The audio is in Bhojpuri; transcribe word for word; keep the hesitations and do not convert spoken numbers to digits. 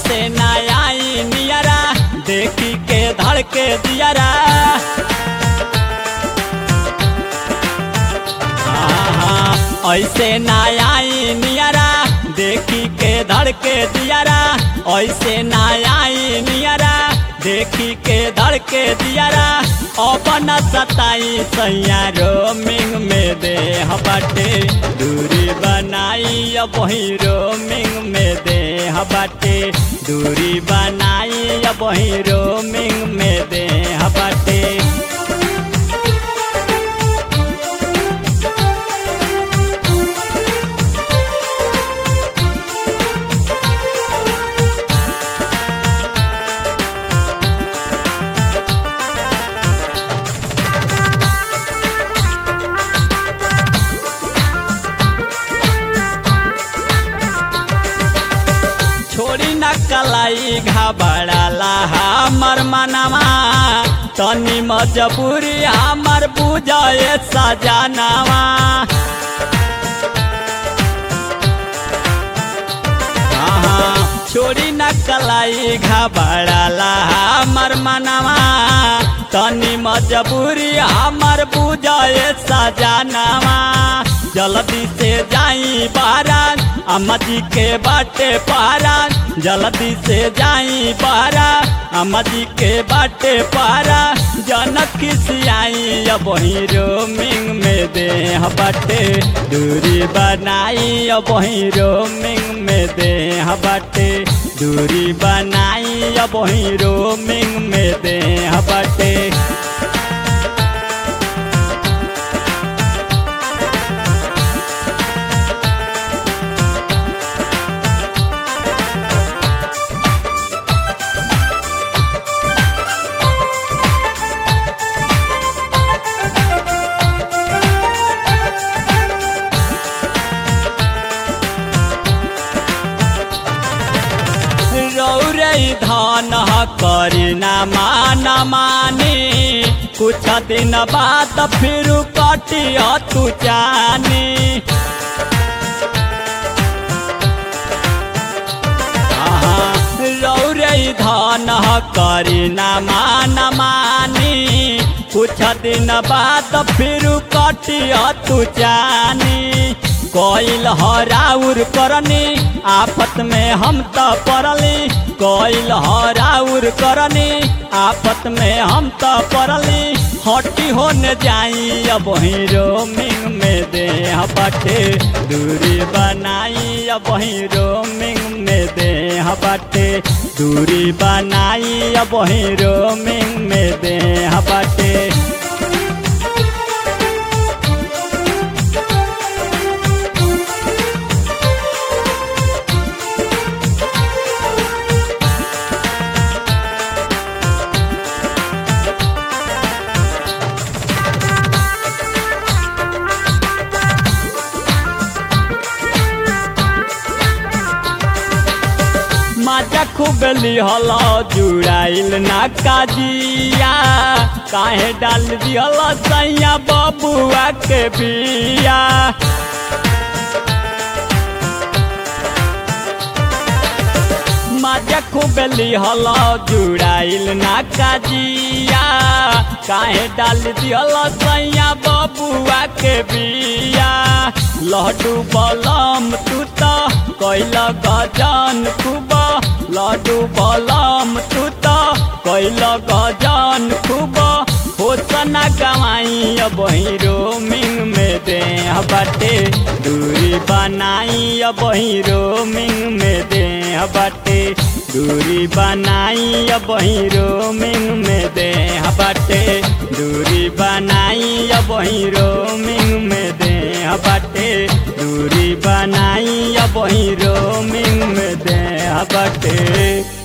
ऐसे ना आई नियरा देखी के धड़के दियरा। ऐसे ना आई नियरा देखी के धड़के दियरा। ऐसे ना आई नियरा देखी के धड़के दियरा। अपन सताई सैया रोमिंग में दे बाटे दूरी बनाई अब वही रोमिंग में दे बाटे दूरी बनाई अब वही रोमिंग में दे बाटे। छोड़ी न कलाई घबड़ाला हमर मनवा तनी मजबूरी हमर बुझे सजनवा। छोड़ी न कलाई घबड़ाला हमर मनवा तनी मजबूरी हमर बुझे सजनवा। जल्दी से जाई बारात अम्मा जी के बाटे पारा। जल्दी से जाई बारा अम्मा जी के बाटे पारा। जनक खिसियाई अब वही रोमिंग में दे बाटे दूरी बनाई अब वही रोमिंग में दे बाटे दूरी बनाई अब वही रोमिंग में दे बाटे। रौरई धान करी ना मान मानी कुछ दिन बाद फिर कटी तू जानी। रौरई धान करी ना मान मानी कुछ दिन बाद फिर कटी तू जानी। कोइल हराउर करनी आफत में हम त पड़ली। कोइल हराउर करनी आफत में हम त पड़ली। हटी होने जाई अब वही रोमिंग में दे बाटे दूरी बनाई अब वही रोमिंग में दे बाटे दूरी बनाई अब वही रोमिंग में दे बाटे। मजा खूब लिहल जुड़ाइल ना काजिया काहे डाल दिहल सैया बबुआ के बिया। मजा खूब लिहल जुड़ाइल ना काजिया काहे डाल दिहल सैया बबुआ के बिया। लड्डू बलम तू तो कैल गजन खूब लड्डू बलम तू तो कैल गजन खूब होतना गवाई अब वही रोमिंग में दे बाटे दूरी बनाई अब वही रोमिंग में दे बाटे दूरी बनाई अब वही रोमिंग में दे बाटे दूरी बनाई अब वही रोमिंग में दे बाटे दूरी बनाई अब वही रोमिंग में दे बाटे।